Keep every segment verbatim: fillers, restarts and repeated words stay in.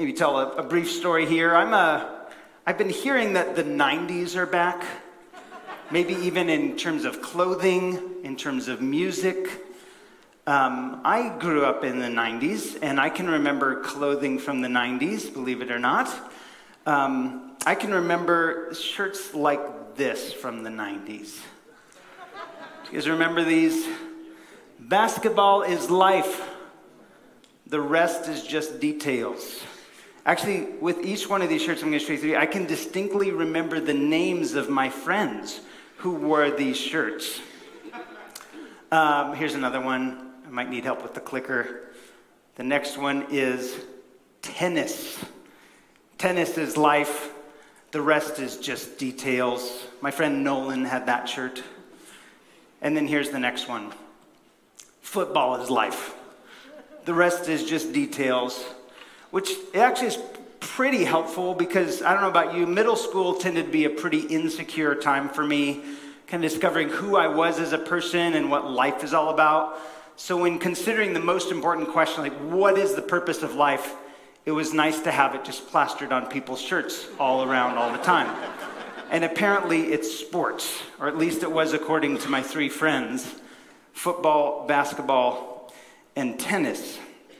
maybe tell a, a brief story here. I'm a, I've been hearing that the nineties are back, maybe even in terms of clothing, in terms of music. Um, I grew up in the nineties, and I can remember clothing from the nineties, believe it or not. Um, I can remember shirts like this from the nineties. You guys remember these? Basketball is life. The rest is just details. Actually, with each one of these shirts I'm going to show you, I can distinctly remember the names of my friends who wore these shirts. Um, here's another one. I might need help with the clicker. The next one is tennis. Tennis is life. The rest is just details. My friend Nolan had that shirt. And then here's the next one. Football is life. The rest is just details, which actually is pretty helpful because, I don't know about you, middle school tended to be a pretty insecure time for me, kind of discovering who I was as a person and what life is all about. So when considering the most important question, like what is the purpose of life, it was nice to have it just plastered on people's shirts all around all the time. And apparently it's sports, or at least it was according to my three friends: football, basketball, and tennis.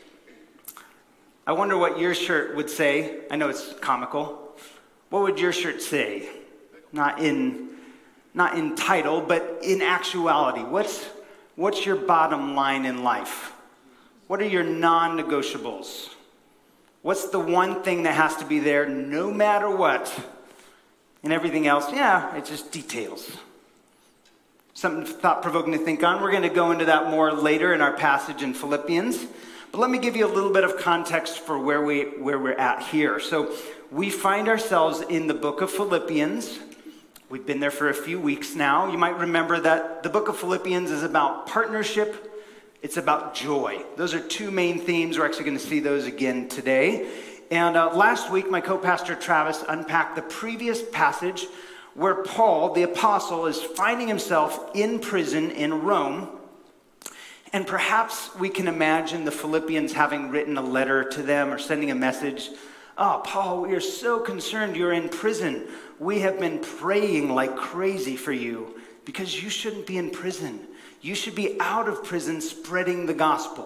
I wonder what your shirt would say. I know it's comical. What would your shirt say? Not in, not in title, but in actuality. What's, what's your bottom line in life? What are your non-negotiables? What's the one thing that has to be there no matter what? And everything else, yeah, it's just details. Something thought-provoking to think on. We're going to go into that more later in our passage in Philippians. But let me give you a little bit of context for where, we, where we're at here. So we find ourselves in the book of Philippians. We've been there for a few weeks now. You might remember that the book of Philippians is about partnership. It's about joy. Those are two main themes. We're actually going to see those again today. And uh, last week, my co-pastor Travis unpacked the previous passage where Paul, the apostle, is finding himself in prison in Rome. And perhaps we can imagine the Philippians having written a letter to them or sending a message. Oh, Paul, we are so concerned you're in prison. We have been praying like crazy for you because you shouldn't be in prison. You should be out of prison spreading the gospel.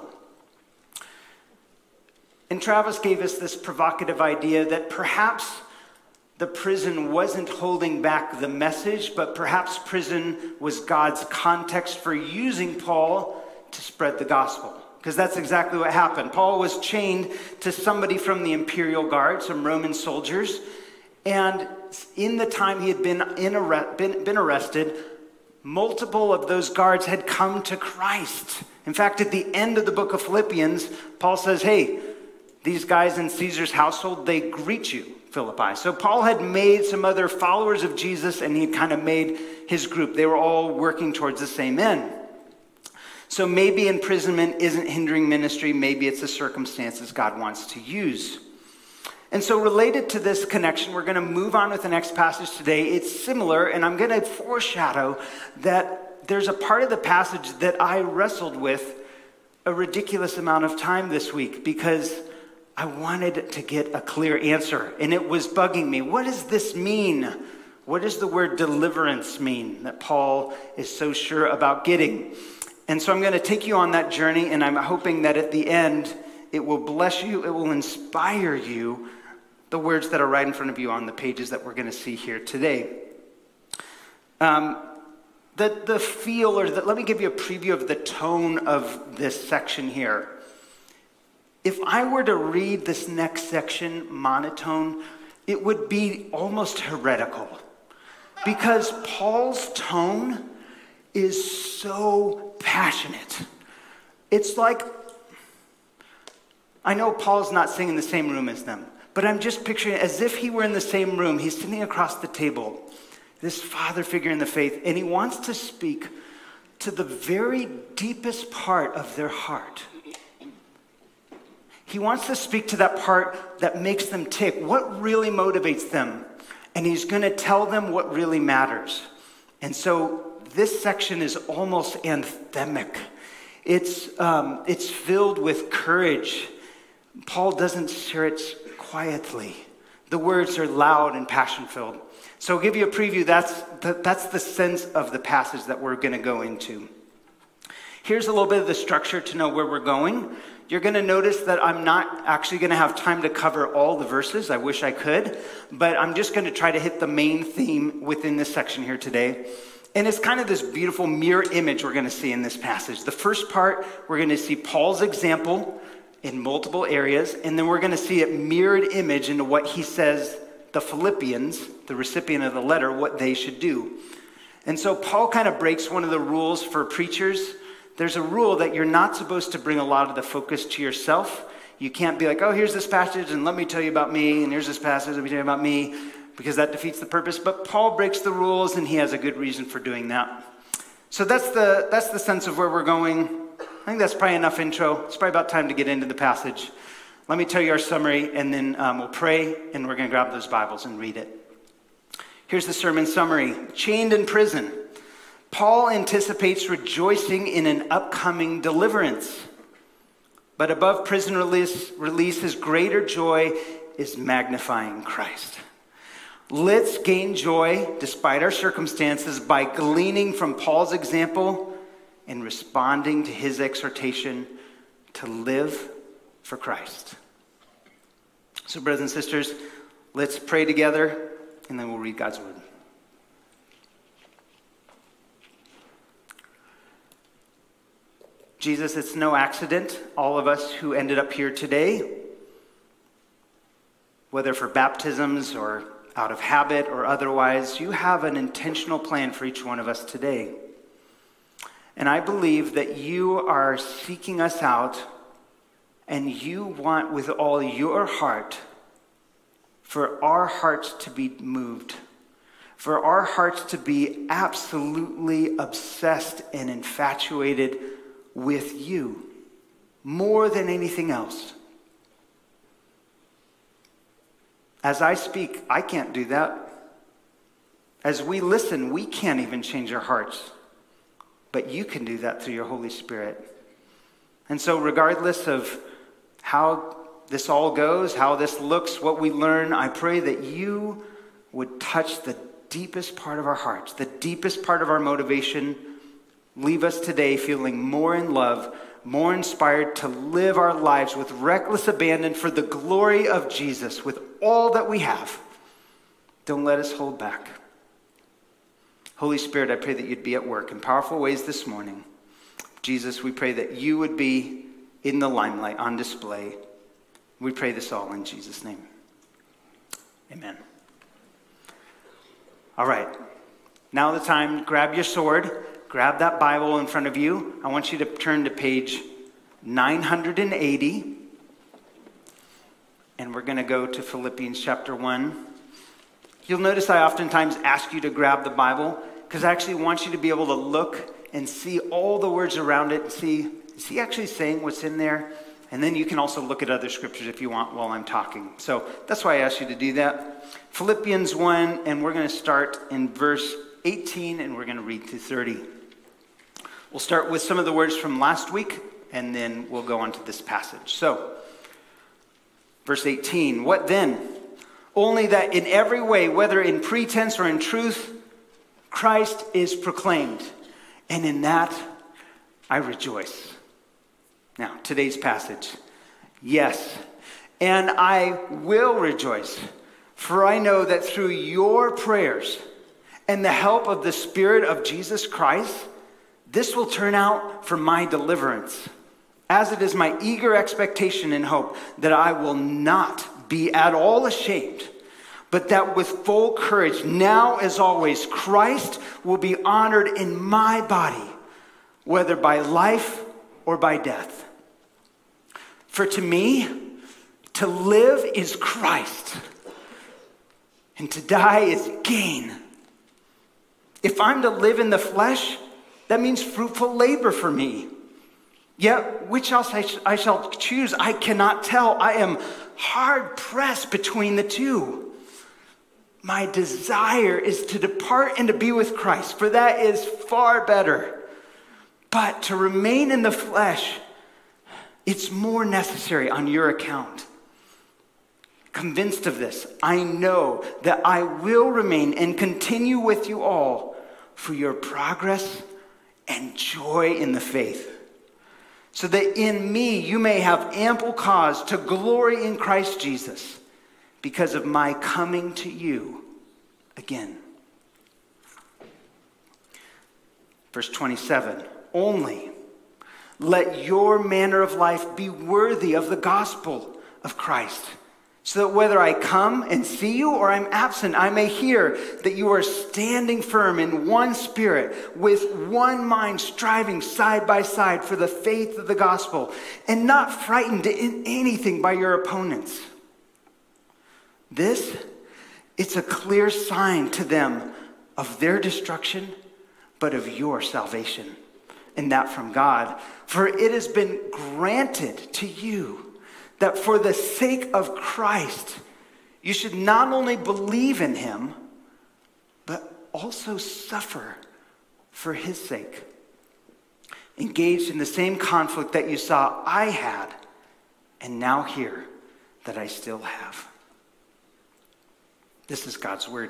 And Travis gave us this provocative idea that perhaps the prison wasn't holding back the message, but perhaps prison was God's context for using Paul to spread the gospel. Because that's exactly what happened. Paul was chained to somebody from the imperial guard, some Roman soldiers. And in the time he had been, in arre- been, been arrested, multiple of those guards had come to Christ. In fact, at the end of the book of Philippians, Paul says, hey, these guys in Caesar's household, they greet you, Philippi. So Paul had made some other followers of Jesus, and he kind of made his group. They were all working towards the same end. So maybe imprisonment isn't hindering ministry. Maybe it's the circumstances God wants to use. And so related to this connection, we're going to move on with the next passage today. It's similar, and I'm going to foreshadow that there's a part of the passage that I wrestled with a ridiculous amount of time this week because I wanted to get a clear answer, and it was bugging me. What does this mean? What does the word deliverance mean that Paul is so sure about getting? And so I'm going to take you on that journey, and I'm hoping that at the end, it will bless you, it will inspire you, the words that are right in front of you on the pages that we're going to see here today. Um, the, the feel, or the, let me give you a preview of the tone of this section here. If I were to read this next section monotone, it would be almost heretical because Paul's tone is so passionate. It's like, I know Paul's not sitting in the same room as them, but I'm just picturing it as if he were in the same room. He's sitting across the table, this father figure in the faith, and he wants to speak to the very deepest part of their heart. He wants to speak to that part that makes them tick, what really motivates them. And he's going to tell them what really matters. And so this section is almost anthemic. It's, um, it's filled with courage. Paul doesn't share it quietly. The words are loud and passion-filled. So I'll give you a preview. That's the, that's the sense of the passage that we're going to go into. Here's a little bit of the structure to know where we're going. You're going to notice that I'm not actually going to have time to cover all the verses. I wish I could. But I'm just going to try to hit the main theme within this section here today. And it's kind of this beautiful mirror image we're going to see in this passage. The first part, we're going to see Paul's example in multiple areas. And then we're going to see it mirrored image into what he says the Philippians, the recipient of the letter, what they should do. And so Paul kind of breaks one of the rules for preachers. There's a rule that you're not supposed to bring a lot of the focus to yourself. You can't be like, oh, here's this passage, and let me tell you about me, and here's this passage, let me tell you about me, because that defeats the purpose. But Paul breaks the rules, and he has a good reason for doing that. So that's the, that's the sense of where we're going. I think that's probably enough intro. It's probably about time to get into the passage. Let me tell you our summary, and then um, we'll pray, and we're going to grab those Bibles and read it. Here's the sermon summary. Chained in prison, Paul anticipates rejoicing in an upcoming deliverance. But above prison release, release, his greater joy is magnifying Christ. Let's gain joy despite our circumstances by gleaning from Paul's example and responding to his exhortation to live for Christ. So, brothers and sisters, let's pray together, and then we'll read God's word. Jesus, it's no accident, all of us who ended up here today, whether for baptisms or out of habit or otherwise, you have an intentional plan for each one of us today. And I believe that you are seeking us out, and you want with all your heart for our hearts to be moved, for our hearts to be absolutely obsessed and infatuated with you more than anything else. As I speak, I can't do that. As we listen, we can't even change our hearts. But you can do that through your Holy Spirit. And so regardless of how this all goes, how this looks, what we learn, I pray that you would touch the deepest part of our hearts, the deepest part of our motivation. Leave us today feeling more in love, more inspired to live our lives with reckless abandon for the glory of Jesus, with all that we have. Don't let us hold back. Holy Spirit, I pray that you'd be at work in powerful ways this morning. Jesus, we pray that you would be in the limelight, on display. We pray this all in Jesus' name. Amen. All right. Now the time, grab your sword. Grab that Bible in front of you. I want you to turn to page nine hundred eighty. And we're going to go to Philippians chapter one. You'll notice I oftentimes ask you to grab the Bible because I actually want you to be able to look and see all the words around it and see, is he actually saying what's in there? And then you can also look at other scriptures if you want while I'm talking. So that's why I asked you to do that. Philippians one, and we're going to start in verse eighteen, and we're going to read through thirty. We'll start with some of the words from last week, and then we'll go on to this passage. So, verse eighteen, what then? Only that in every way, whether in pretense or in truth, Christ is proclaimed. And in that, I rejoice. Now, today's passage. Yes, and I will rejoice, for I know that through your prayers and the help of the Spirit of Jesus Christ, this will turn out for my deliverance, as it is my eager expectation and hope that I will not be at all ashamed, but that with full courage, now as always, Christ will be honored in my body, whether by life or by death. For to me, to live is Christ, and to die is gain. If I'm to live in the flesh, that means fruitful labor for me. Yet, which else I, sh- I shall choose, I cannot tell. I am hard pressed between the two. My desire is to depart and to be with Christ, for that is far better. But to remain in the flesh, it's more necessary on your account. convinced of this. I know that I will remain and continue with you all for your progress and joy in the faith, so that in me you may have ample cause to glory in Christ Jesus because of my coming to you again. Verse twenty-seven, only let your manner of life be worthy of the gospel of Christ, so that whether I come and see you or I'm absent, I may hear that you are standing firm in one spirit, with one mind, striving side by side for the faith of the gospel, and not frightened in anything by your opponents. This, it's a clear sign to them of their destruction, but of your salvation, and that from God. For it has been granted to you that for the sake of Christ, you should not only believe in him, but also suffer for his sake, engaged in the same conflict that you saw I had, and now hear that I still have. This is God's word.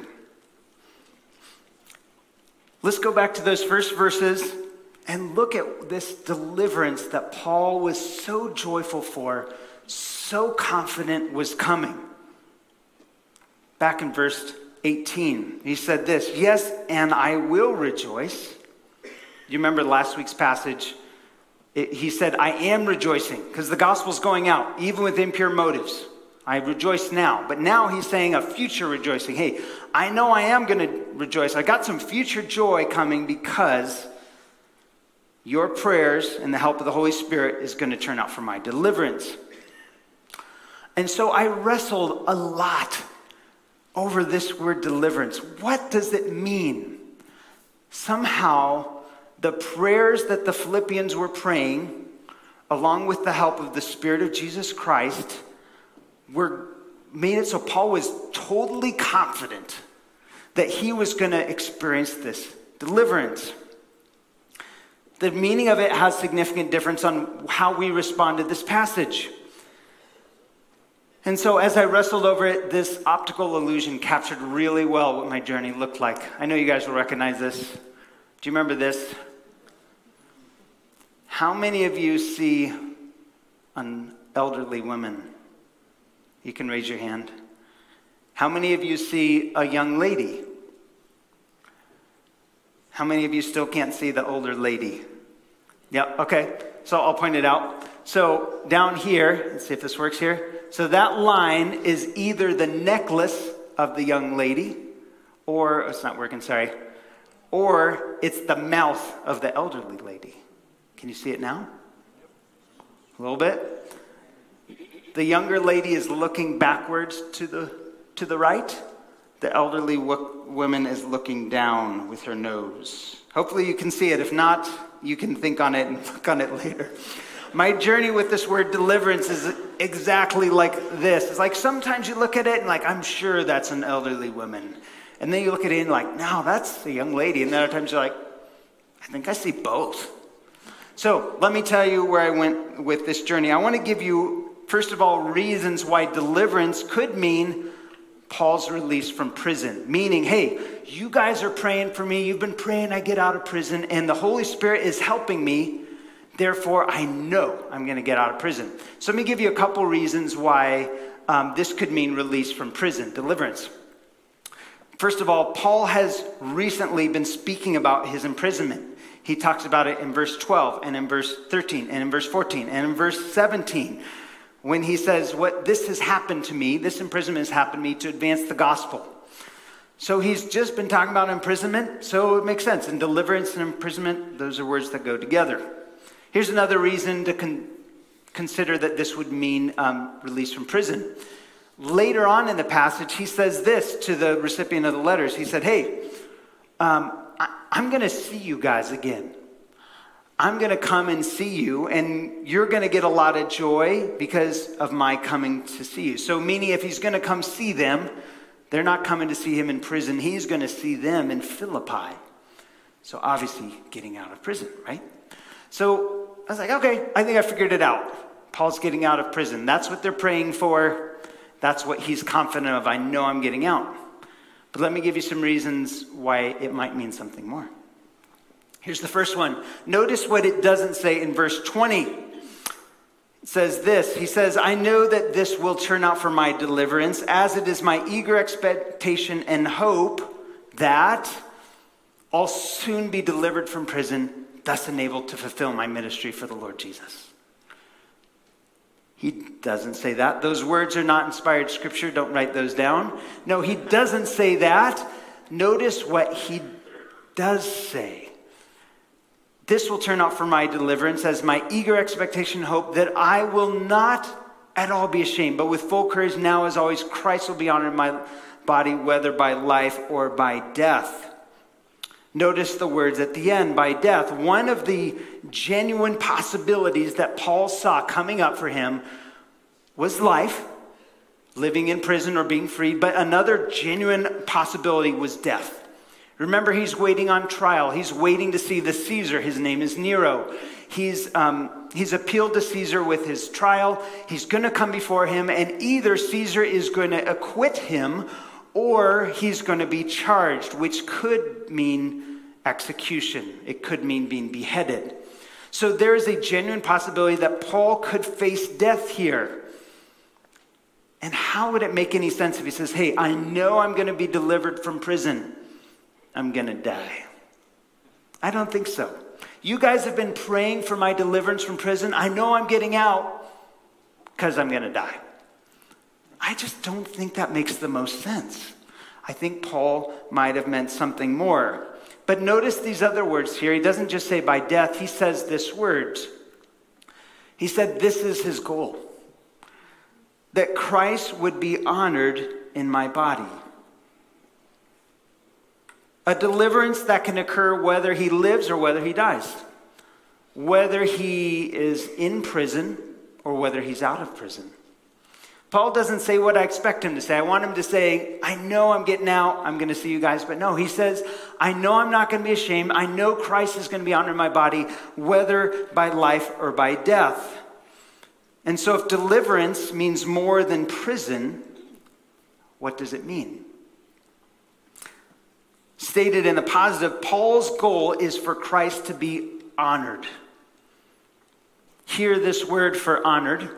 Let's go back to those first verses and look at this deliverance that Paul was so joyful for, so confident was coming. Back in verse eighteen, he said this, yes, and I will rejoice. You remember last week's passage? It, he said, I am rejoicing because the gospel's going out, even with impure motives. I rejoice now. But now he's saying a future rejoicing. Hey, I know I am going to rejoice. I got some future joy coming because your prayers and the help of the Holy Spirit is going to turn out for my deliverance. And so I wrestled a lot over this word deliverance. What does it mean? Somehow, the prayers that the Philippians were praying, along with the help of the Spirit of Jesus Christ, were made it so Paul was totally confident that he was going to experience this deliverance. The meaning of it has significant difference on how we respond to this passage. And so as I wrestled over it, this optical illusion captured really well what my journey looked like. I know you guys will recognize this. Do you remember this? How many of you see an elderly woman? You can raise your hand. How many of you see a young lady? How many of you still can't see the older lady? Yeah, okay. So I'll point it out. So down here, let's see if this works here. So that line is either the necklace of the young lady, or, oh, it's not working, sorry, or it's the mouth of the elderly lady. Can you see it now? A little bit? The younger lady is looking backwards to the, to the right. The elderly wo- woman is looking down with her nose. Hopefully you can see it. If not, you can think on it and look on it later. My journey with this word deliverance is exactly like this. It's like sometimes you look at it and like, I'm sure that's an elderly woman. And then you look at it and like, no, that's a young lady. And then other times you're like, I think I see both. So let me tell you where I went with this journey. I want to give you, first of all, reasons why deliverance could mean Paul's release from prison. Meaning, hey, you guys are praying for me. You've been praying I get out of prison. And the Holy Spirit is helping me. Therefore, I know I'm going to get out of prison. So let me give you a couple reasons why um, this could mean release from prison, deliverance. First of all, Paul has recently been speaking about his imprisonment. He talks about it in verse twelve and in verse thirteen and in verse fourteen and in verse seventeen. When he says, what this has happened to me, this imprisonment has happened to me to advance the gospel. So he's just been talking about imprisonment, so it makes sense. And deliverance and imprisonment, those are words that go together. Here's another reason to con- consider that this would mean um, release from prison. Later on in the passage, he says this to the recipient of the letters. He said, hey, um, I- I'm going to see you guys again. I'm going to come and see you, and you're going to get a lot of joy because of my coming to see you. So meaning if he's going to come see them, they're not coming to see him in prison. He's going to see them in Philippi. So obviously getting out of prison, right? So I was like, okay, I think I figured it out. Paul's getting out of prison. That's what they're praying for. That's what he's confident of. I know I'm getting out. But let me give you some reasons why it might mean something more. Here's the first one. Notice what it doesn't say in verse twenty. It says this. He says, I know that this will turn out for my deliverance, as it is my eager expectation and hope that I'll soon be delivered from prison, thus enabled to fulfill my ministry for the Lord Jesus. He doesn't say that. Those words are not inspired scripture. Don't write those down. No, he doesn't say that. Notice what he does say. This will turn out for my deliverance as my eager expectation and hope that I will not at all be ashamed, but with full courage now as always, Christ will be honored in my body, whether by life or by death. Notice the words at the end, by death. One of the genuine possibilities that Paul saw coming up for him was life, living in prison or being freed, but another genuine possibility was death. Remember, he's waiting on trial. He's waiting to see the Caesar. His name is Nero. He's, um, he's appealed to Caesar with his trial. He's going to come before him, and either Caesar is going to acquit him or he's going to be charged, which could mean execution. It could mean being beheaded. So there is a genuine possibility that Paul could face death here. And how would it make any sense if he says, hey, I know I'm going to be delivered from prison. I'm going to die. I don't think so. You guys have been praying for my deliverance from prison. I know I'm getting out because I'm going to die. I just don't think that makes the most sense. I think Paul might have meant something more. But notice these other words here. He doesn't just say by death. He says this word. He said this is his goal. That Christ would be honored in my body. A deliverance that can occur whether he lives or whether he dies. Whether he is in prison or whether he's out of prison. Paul doesn't say what I expect him to say. I want him to say, I know I'm getting out. I'm going to see you guys. But no, he says, I know I'm not going to be ashamed. I know Christ is going to be honored in my body, whether by life or by death. And so if deliverance means more than prison, what does it mean? Stated in the positive, Paul's goal is for Christ to be honored. Here, this word for honored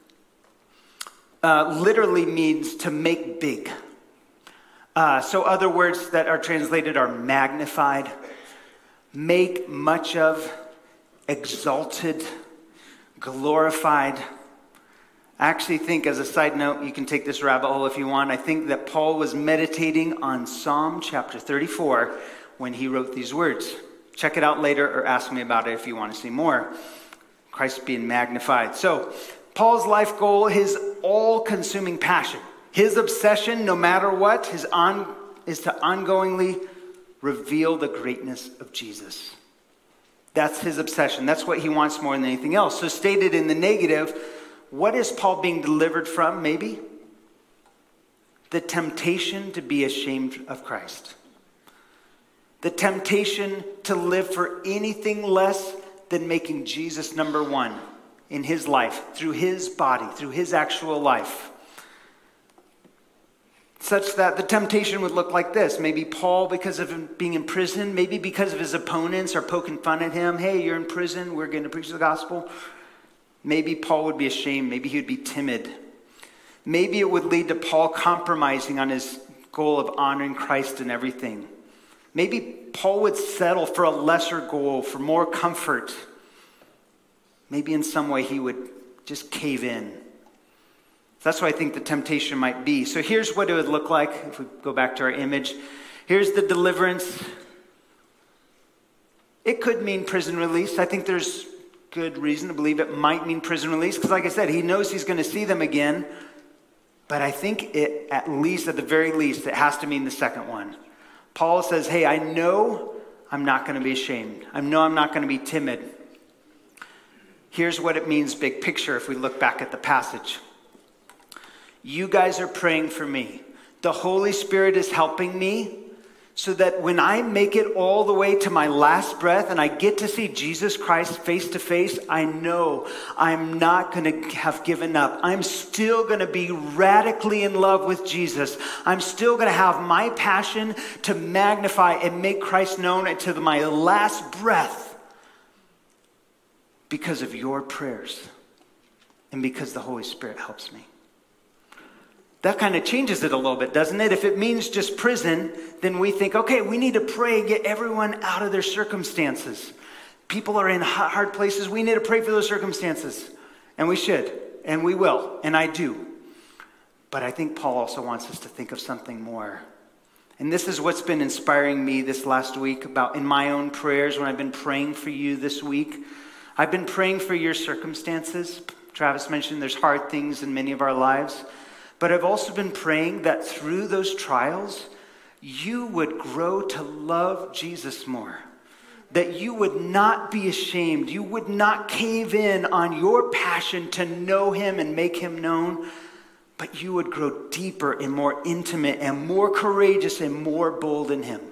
uh, literally means to make big. Uh, so other words that are translated are magnified, make much of, exalted, glorified. I actually think, as a side note, you can take this rabbit hole if you want. I think that Paul was meditating on Psalm chapter thirty-four when he wrote these words. Check it out later or ask me about it if you want to see more. Christ being magnified. So, Paul's life goal, his all-consuming passion, his obsession, no matter what, his on, is to ongoingly reveal the greatness of Jesus. That's his obsession. That's what he wants more than anything else. So, stated in the negative, what is Paul being delivered from, maybe? The temptation to be ashamed of Christ. The temptation to live for anything less than making Jesus number one in his life, through his body, through his actual life. Such that the temptation would look like this. Maybe Paul, because of him being in prison, maybe because of his opponents are poking fun at him. Hey, you're in prison, we're going to preach the gospel. Maybe Paul would be ashamed. Maybe he would be timid. Maybe it would lead to Paul compromising on his goal of honoring Christ in everything. Maybe Paul would settle for a lesser goal, for more comfort. Maybe in some way he would just cave in. That's what I think the temptation might be. So here's what it would look like if we go back to our image. Here's the deliverance. It could mean prison release. I think there's good reason to believe it might mean prison release, because like I said, he knows he's going to see them again. But I think it, at least, at the very least, it has to mean the second one. Paul says, hey, I know I'm not going to be ashamed. I know I'm not going to be timid. Here's what it means, big picture, if we look back at the passage. You guys are praying for me. The Holy Spirit is helping me so that when I make it all the way to my last breath and I get to see Jesus Christ face to face, I know I'm not going to have given up. I'm still going to be radically in love with Jesus. I'm still going to have my passion to magnify and make Christ known until my last breath because of your prayers and because the Holy Spirit helps me. That kind of changes it a little bit, doesn't it? If it means just prison, then we think, okay, we need to pray and get everyone out of their circumstances. People are in hard places. We need to pray for those circumstances. And we should, and we will, and I do. But I think Paul also wants us to think of something more. And this is what's been inspiring me this last week about in my own prayers when I've been praying for you this week. I've been praying for your circumstances. Travis mentioned there's hard things in many of our lives. But I've also been praying that through those trials, you would grow to love Jesus more. That you would not be ashamed. You would not cave in on your passion to know him and make him known. But you would grow deeper and more intimate and more courageous and more bold in him.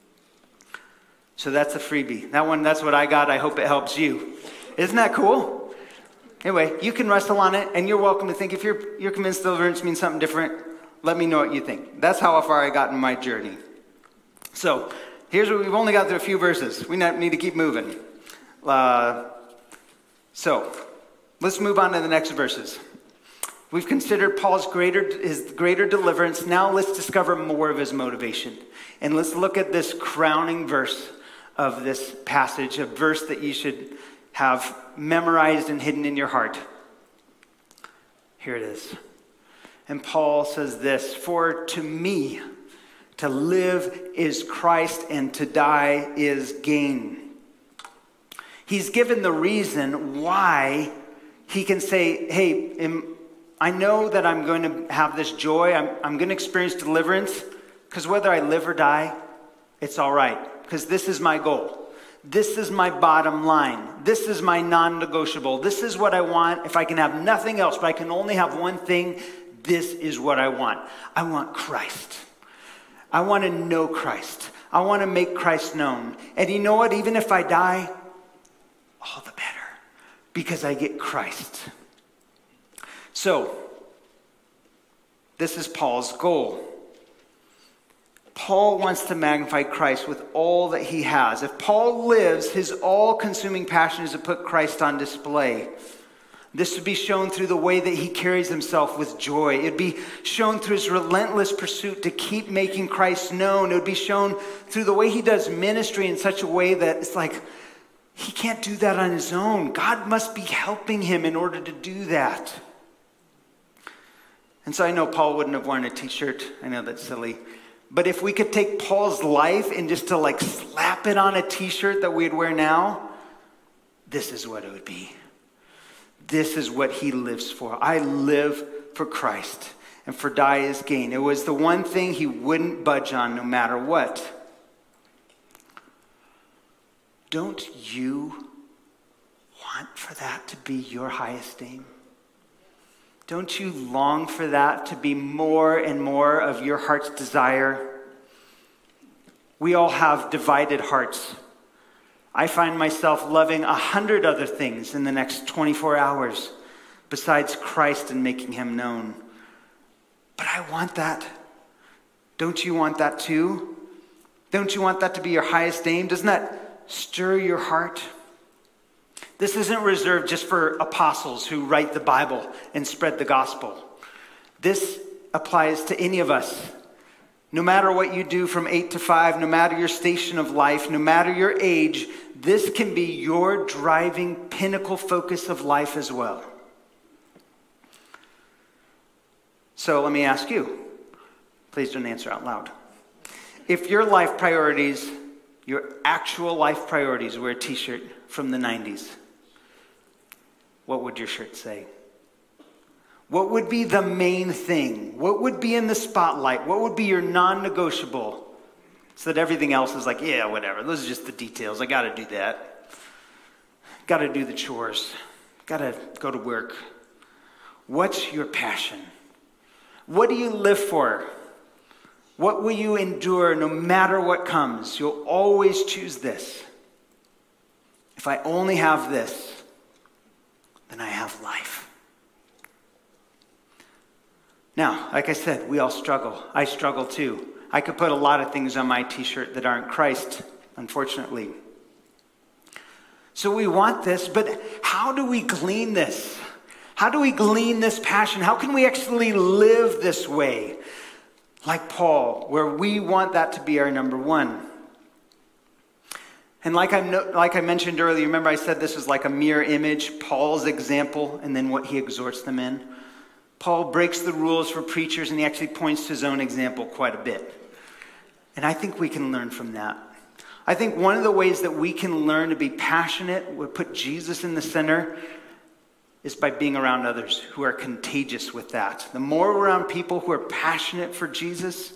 So that's a freebie. That one, that's what I got. I hope it helps you. Isn't that cool? Anyway, you can wrestle on it, and you're welcome to think. If you're you're convinced deliverance means something different, let me know what you think. That's how far I got in my journey. So, here's what we've only got through a few verses. We need to keep moving. Uh, so, let's move on to the next verses. We've considered Paul's greater his greater deliverance. Now let's discover more of his motivation. And let's look at this crowning verse of this passage, a verse that you should have memorized and hidden in your heart. Here it is. And Paul says this, "For to me, to live is Christ and to die is gain." He's given the reason why he can say, hey, am, I know that I'm going to have this joy. I'm, I'm going to experience deliverance because whether I live or die, it's all right because this is my goal. This is my bottom line. This is my non-negotiable. This is what I want. If I can have nothing else, but I can only have one thing, this is what I want. I want Christ. I want to know Christ. I want to make Christ known. And you know what? Even if I die, all the better, because I get Christ. So, this is Paul's goal. Paul wants to magnify Christ with all that he has. If Paul lives, his all-consuming passion is to put Christ on display. This would be shown through the way that he carries himself with joy. It would be shown through his relentless pursuit to keep making Christ known. It would be shown through the way he does ministry in such a way that it's like, he can't do that on his own. God must be helping him in order to do that. And so I know Paul wouldn't have worn a t-shirt. I know that's silly. But if we could take Paul's life and just to like slap it on a t-shirt that we'd wear now, this is what it would be. This is what he lives for. I live for Christ, and for die is gain. It was the one thing he wouldn't budge on no matter what. Don't you want for that to be your highest aim? Don't you long for that to be more and more of your heart's desire? We all have divided hearts. I find myself loving a hundred other things in the next twenty-four hours besides Christ and making him known. But I want that. Don't you want that too? Don't you want that to be your highest aim? Doesn't that stir your heart? This isn't reserved just for apostles who write the Bible and spread the gospel. This applies to any of us. No matter what you do from eight to five, no matter your station of life, no matter your age, this can be your driving pinnacle focus of life as well. So let me ask you, please don't answer out loud. If your life priorities, your actual life priorities were a t-shirt from the nineties, what would your shirt say? What would be the main thing? What would be in the spotlight? What would be your non-negotiable? So that everything else is like, yeah, whatever. Those are just the details. I got to do that. Got to do the chores. Got to go to work. What's your passion? What do you live for? What will you endure no matter what comes? You'll always choose this. If I only have this, then I have life. Now, like I said, we all struggle. I struggle too. I could put a lot of things on my t-shirt that aren't Christ, unfortunately. So we want this, but how do we glean this? How do we glean this passion? How can we actually live this way? Like Paul, where we want that to be our number one. And like I no, like I mentioned earlier, remember I said this is like a mirror image, Paul's example, and then what he exhorts them in. Paul breaks the rules for preachers, and he actually points to his own example quite a bit. And I think we can learn from that. I think one of the ways that we can learn to be passionate, we put Jesus in the center, is by being around others who are contagious with that. The more we're around people who are passionate for Jesus,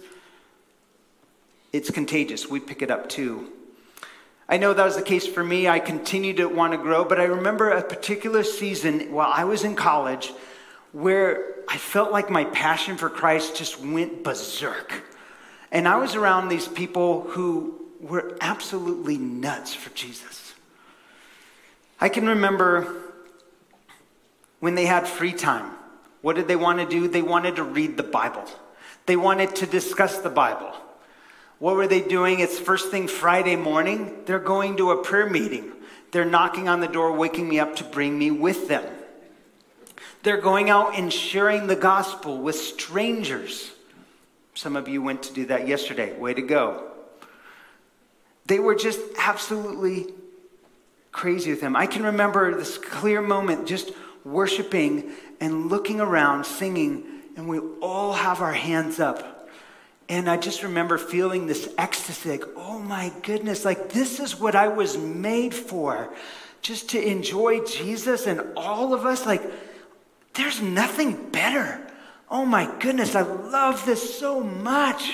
it's contagious. We pick it up too. I know that was the case for me. I continue to want to grow, but I remember a particular season while I was in college where I felt like my passion for Christ just went berserk. And I was around these people who were absolutely nuts for Jesus. I can remember when they had free time, what did they want to do? They wanted to read the Bible. They wanted to discuss the Bible. What were they doing? It's first thing Friday morning. They're going to a prayer meeting. They're knocking on the door, waking me up to bring me with them. They're going out and sharing the gospel with strangers. Some of you went to do that yesterday. Way to go. They were just absolutely crazy with him. I can remember this clear moment just worshiping and looking around, singing, and we all have our hands up. And I just remember feeling this ecstasy, like, oh my goodness, like this is what I was made for. Just to enjoy Jesus and all of us, like there's nothing better. Oh my goodness, I love this so much.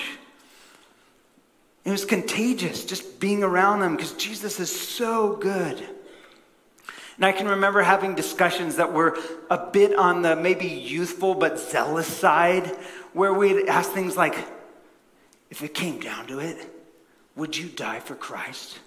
It was contagious just being around them because Jesus is so good. And I can remember having discussions that were a bit on the maybe youthful but zealous side, where we'd ask things like, if it came down to it, would you die for Christ?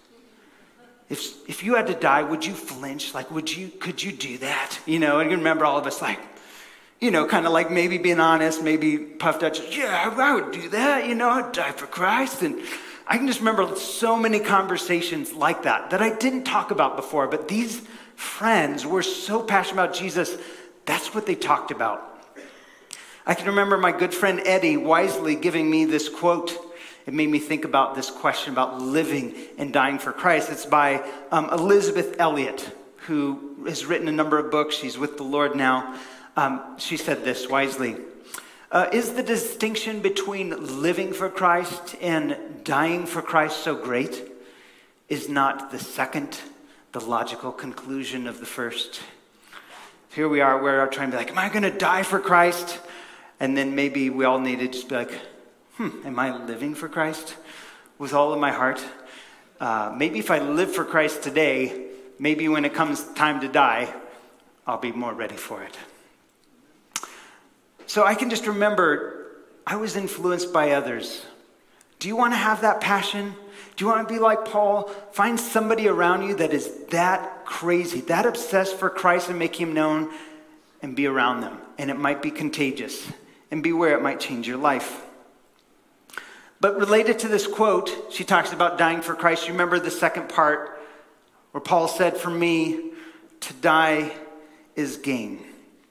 If if you had to die, would you flinch? Like, would you, could you do that? You know, and you remember all of us like, you know, kind of like maybe being honest, maybe puffed out, just, yeah, I would do that, you know, I'd die for Christ. And I can just remember so many conversations like that, that I didn't talk about before, but these friends were so passionate about Jesus, that's what they talked about. I can remember my good friend Eddie wisely giving me this quote. It made me think about this question about living and dying for Christ. It's by um, Elizabeth Elliot, who has written a number of books. She's with the Lord now. Um, she said this wisely. Uh, is the distinction between living for Christ and dying for Christ so great? Is not the second the logical conclusion of the first? Here we are, we're trying to be like, am I going to die for Christ? And then maybe we all need to just be like, hmm, am I living for Christ with all of my heart? Uh, maybe if I live for Christ today, maybe when it comes time to die, I'll be more ready for it. So I can just remember I was influenced by others. Do you want to have that passion? Do you want to be like Paul? Find somebody around you that is that crazy, that obsessed for Christ and make him known, and be around them. And it might be contagious. And beware, it might change your life. But related to this quote, she talks about dying for Christ. You remember the second part where Paul said, for me, to die is gain.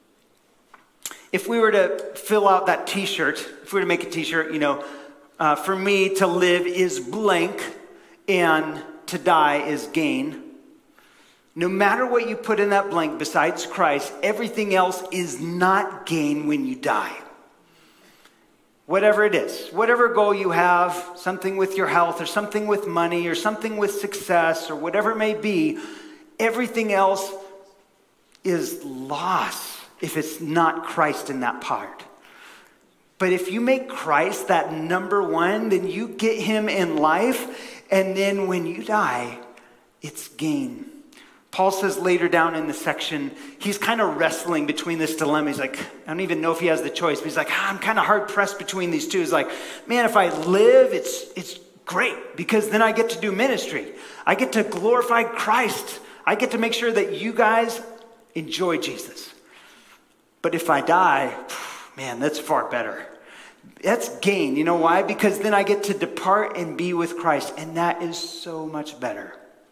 If we were to fill out that t-shirt, if we were to make a t-shirt, you know, uh, for me to live is blank and to die is gain. No matter what you put in that blank besides Christ, everything else is not gain when you die. Whatever it is, whatever goal you have, something with your health or something with money or something with success or whatever it may be, everything else is loss if it's not Christ in that part. But if you make Christ that number one, then you get him in life, and then when you die, it's gain. Paul says later down in the section, he's kind of wrestling between this dilemma. He's like, I don't even know if he has the choice, but he's like, ah, I'm kind of hard pressed between these two. He's like, man, if I live, it's it's great because then I get to do ministry. I get to glorify Christ. I get to make sure that you guys enjoy Jesus. But if I die, man, that's far better. That's gain. You know why? Because then I get to depart and be with Christ. And that is so much better.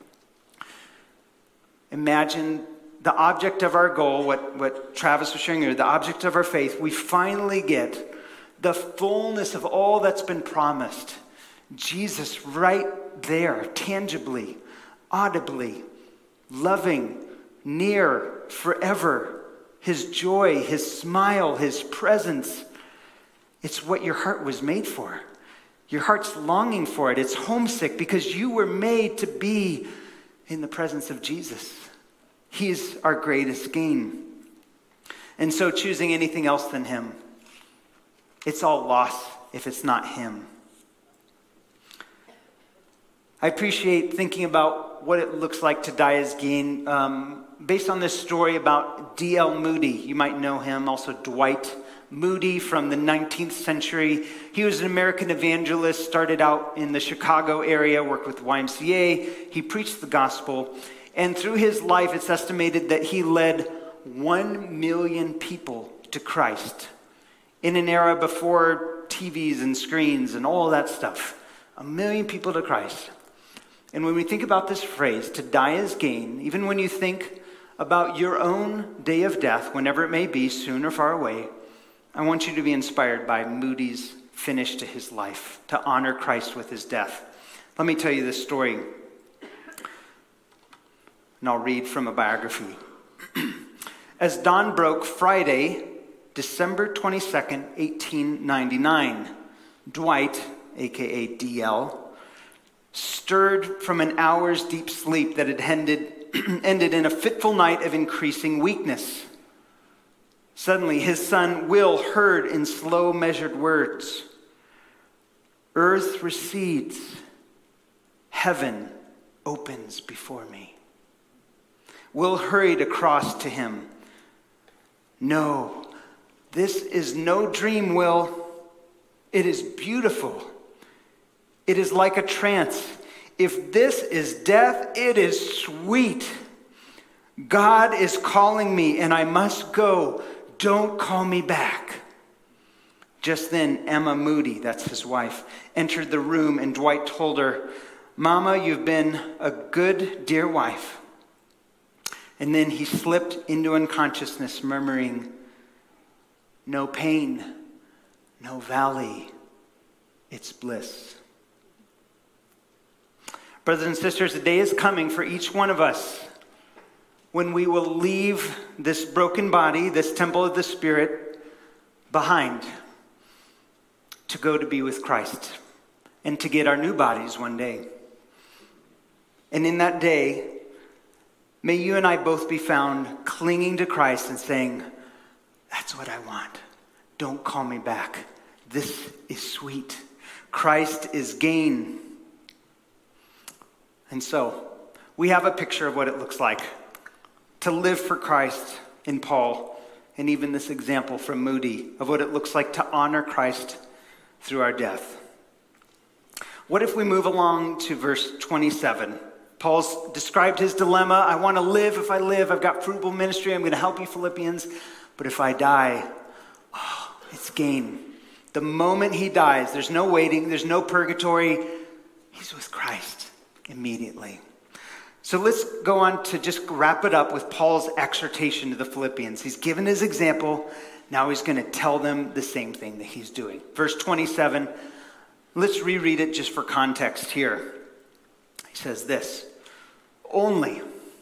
Imagine the object of our goal, what, what Travis was sharing here, the object of our faith. We finally get the fullness of all that's been promised. Jesus right there, tangibly, audibly, loving, near, forever. His joy, his smile, his presence. It's what your heart was made for. Your heart's longing for it. It's homesick because you were made to be in the presence of Jesus. He's our greatest gain. And so choosing anything else than him, it's all loss if it's not him. I appreciate thinking about what it looks like to die as gain um, based on this story about D L Moody. You might know him, also Dwight Moody from the nineteenth century. He was an American evangelist, started out in the Chicago area, worked with Y M C A. He preached the gospel. And through his life, it's estimated that he led one million people to Christ in an era before T Vs and screens and all of that stuff. A million people to Christ. And when we think about this phrase, to die is gain, even when you think about your own day of death, whenever it may be, soon or far away, I want you to be inspired by Moody's finish to his life, to honor Christ with his death. Let me tell you this story, and I'll read from a biography. As dawn broke Friday, December twenty-second, eighteen ninety-nine, Dwight, a k a. D L, stirred from an hour's deep sleep that had ended, ended in a fitful night of increasing weakness. Suddenly, his son Will heard in slow, measured words, "Earth recedes, heaven opens before me." Will hurried across to him. "No, this is no dream, Will. It is beautiful. It is like a trance. If this is death, it is sweet. God is calling me and I must go. Don't call me back." Just then, Emma Moody, that's his wife, entered the room and Dwight told her, "Mama, you've been a good, dear wife." And then he slipped into unconsciousness, murmuring, "No pain, no valley, it's bliss." Brothers and sisters, the day is coming for each one of us when we will leave this broken body, this temple of the Spirit, behind to go to be with Christ and to get our new bodies one day. And in that day, may you and I both be found clinging to Christ and saying, "That's what I want. Don't call me back. This is sweet. Christ is gain." And so, we have a picture of what it looks like to live for Christ in Paul, and even this example from Moody of what it looks like to honor Christ through our death. What if we move along to verse twenty-seven? Paul's described his dilemma. I want to live. If I live, I've got fruitful ministry. I'm going to help you, Philippians. But if I die, oh, it's gain. The moment he dies, there's no waiting. There's no purgatory. He's with Christ immediately. So let's go on to just wrap it up with Paul's exhortation to the Philippians. He's given his example. Now he's going to tell them the same thing that he's doing. Verse twenty-seven, let's reread it just for context here. He says this, Only,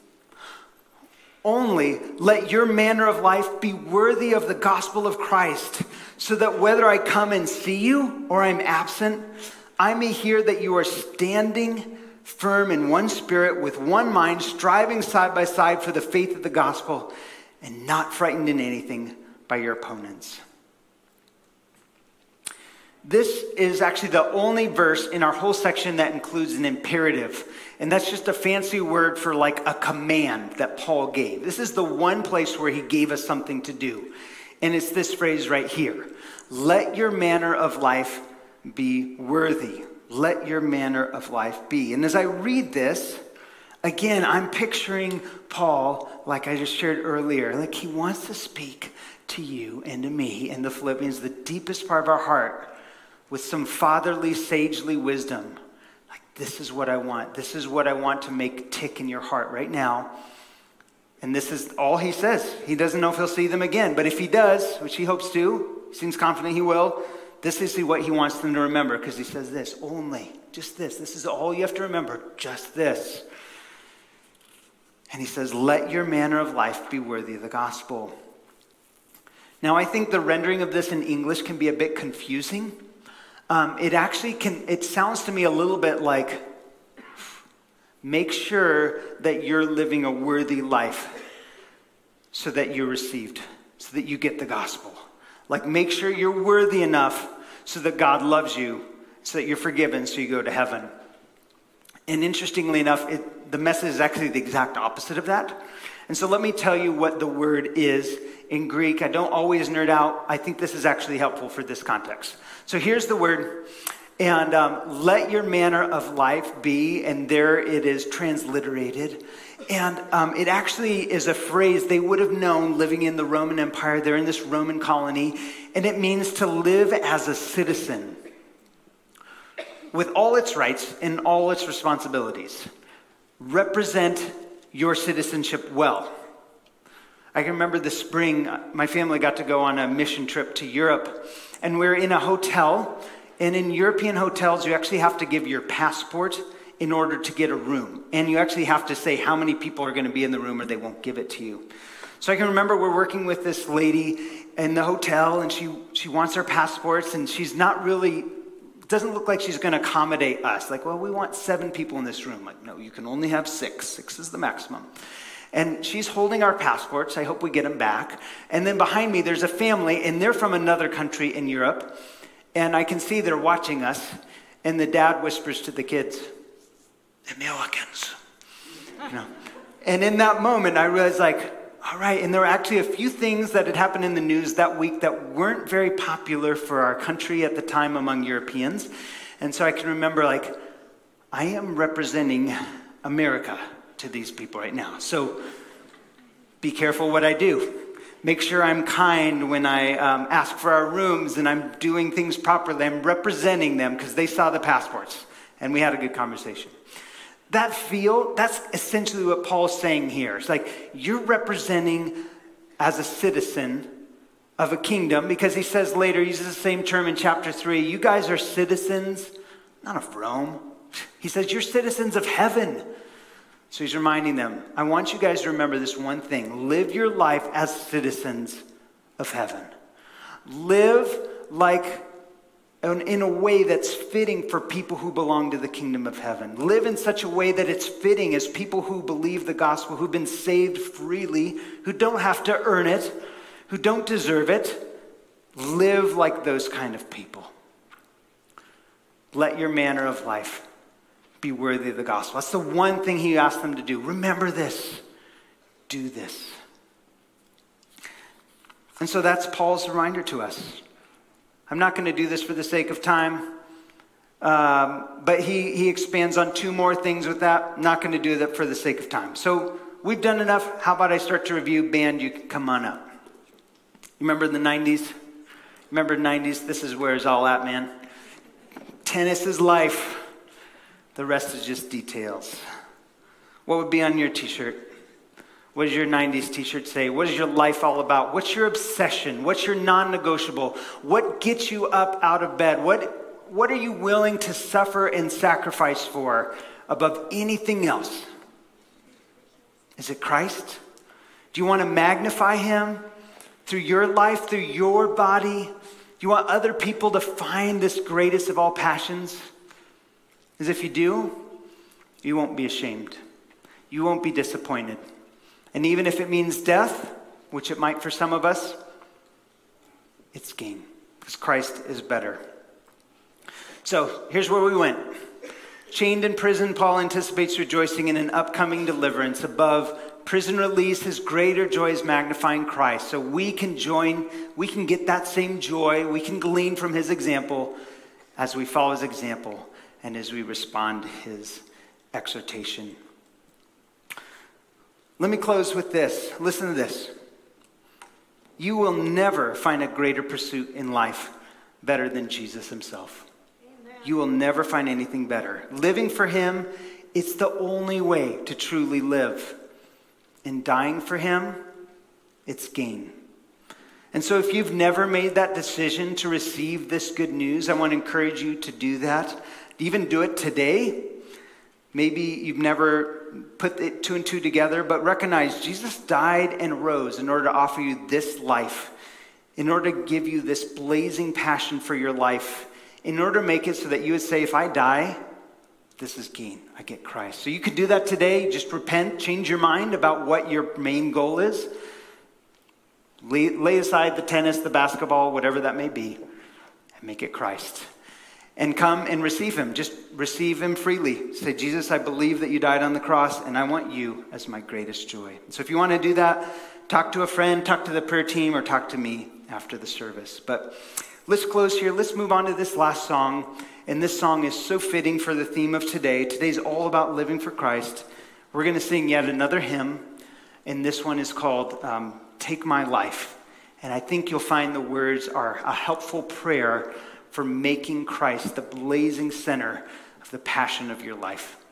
only let your manner of life be worthy of the gospel of Christ, so that whether I come and see you or I'm absent, I may hear that you are standing firm in one spirit, with one mind, striving side by side for the faith of the gospel, and not frightened in anything by your opponents. This is actually the only verse in our whole section that includes an imperative. And that's just a fancy word for like a command that Paul gave. This is the one place where he gave us something to do. And it's this phrase right here. Let your manner of life be worthy. Let your manner of life be. And as I read this, again, I'm picturing Paul, like I just shared earlier, like he wants to speak to you and to me in the Philippians, the deepest part of our heart, with some fatherly, sagely wisdom. Like, this is what I want. This is what I want to make tick in your heart right now. And this is all he says. He doesn't know if he'll see them again. But if he does, which he hopes to, he seems confident he will, this is what he wants them to remember. Because he says this, only, just this. This is all you have to remember, just this. And he says, let your manner of life be worthy of the gospel. Now, I think the rendering of this in English can be a bit confusing. Um, it actually can, it sounds to me a little bit like, make sure that you're living a worthy life so that you're received, so that you get the gospel. Like, make sure you're worthy enough so that God loves you, so that you're forgiven, so you go to heaven. And interestingly enough, it, the message is actually the exact opposite of that. And so let me tell you what the word is in Greek. I don't always nerd out. I think this is actually helpful for this context. So here's the word, and um, let your manner of life be, and there it is transliterated. And um, it actually is a phrase they would have known living in the Roman Empire. They're in this Roman colony, and it means to live as a citizen with all its rights and all its responsibilities. Represent your citizenship well. I can remember the spring, my family got to go on a mission trip to Europe, and we're in a hotel, and in European hotels, you actually have to give your passport in order to get a room. And you actually have to say how many people are going to be in the room or they won't give it to you. So I can remember we're working with this lady in the hotel, and she, she wants our passports, and she's not really, doesn't look like she's going to accommodate us. Like, well, we want seven people in this room. Like, no, you can only have six. Six is the maximum. And she's holding our passports. I hope we get them back. And then behind me, there's a family, and they're from another country in Europe. And I can see they're watching us. And the dad whispers to the kids, Americans. You know. And in that moment, I realized, like, all right. And there were actually a few things that had happened in the news that week that weren't very popular for our country at the time among Europeans. And so I can remember, like, I am representing America to these people right now. So be careful what I do. Make sure I'm kind when I um, ask for our rooms and I'm doing things properly. I'm representing them because they saw the passports and we had a good conversation. That feel, that's essentially what Paul's saying here. It's like you're representing as a citizen of a kingdom, because he says later, he uses the same term in chapter three, you guys are citizens, not of Rome. He says you're citizens of heaven. So he's reminding them, I want you guys to remember this one thing. Live your life as citizens of heaven. Live like in a way that's fitting for people who belong to the kingdom of heaven. Live in such a way that it's fitting as people who believe the gospel, who've been saved freely, who don't have to earn it, who don't deserve it. Live like those kind of people. Let your manner of life be worthy of the gospel. That's the one thing he asked them to do. Remember this. Do this. And so that's Paul's reminder to us. I'm not going to do this for the sake of time, um, but he, he expands on two more things with that. I'm not going to do that for the sake of time. So we've done enough. How about I start to review? Band, you can come on up. You remember the nineties? Remember the nineties? This is where it's all at, man. Tennis is life. The rest is just details. What would be on your t-shirt? What does your nineties t-shirt say? What is your life all about? What's your obsession? What's your non-negotiable? What gets you up out of bed? What, what are you willing to suffer and sacrifice for above anything else? Is it Christ? Do you want to magnify him through your life, through your body? Do you want other people to find this greatest of all passions? Because if you do, you won't be ashamed. You won't be disappointed. And even if it means death, which it might for some of us, it's gain. Because Christ is better. So here's where we went. Chained in prison, Paul anticipates rejoicing in an upcoming deliverance. Above prison release, his greater joy is magnifying Christ. So we can join, we can get that same joy, we can glean from his example as we follow his example and as we respond to his exhortation. Let me close with this. Listen to this. You will never find a greater pursuit in life better than Jesus himself. Amen. You will never find anything better. Living for him, it's the only way to truly live. And dying for him, it's gain. And so if you've never made that decision to receive this good news, I want to encourage you to do that. Even do it today. Maybe you've never put it two and two together, but recognize Jesus died and rose in order to offer you this life, in order to give you this blazing passion for your life, in order to make it so that you would say, if I die, this is gain. I get Christ. So you could do that today. Just repent, change your mind about what your main goal is. Lay, lay aside the tennis, the basketball, whatever that may be, and make it Christ. And come and receive him. Just receive him freely. Say, Jesus, I believe that you died on the cross, and I want you as my greatest joy. So if you want to do that, talk to a friend, talk to the prayer team, or talk to me after the service. But let's close here. Let's move on to this last song. And this song is so fitting for the theme of today. Today's all about living for Christ. We're going to sing yet another hymn. And this one is called um, Take My Life. And I think you'll find the words are a helpful prayer for making Christ the blazing center of the passion of your life.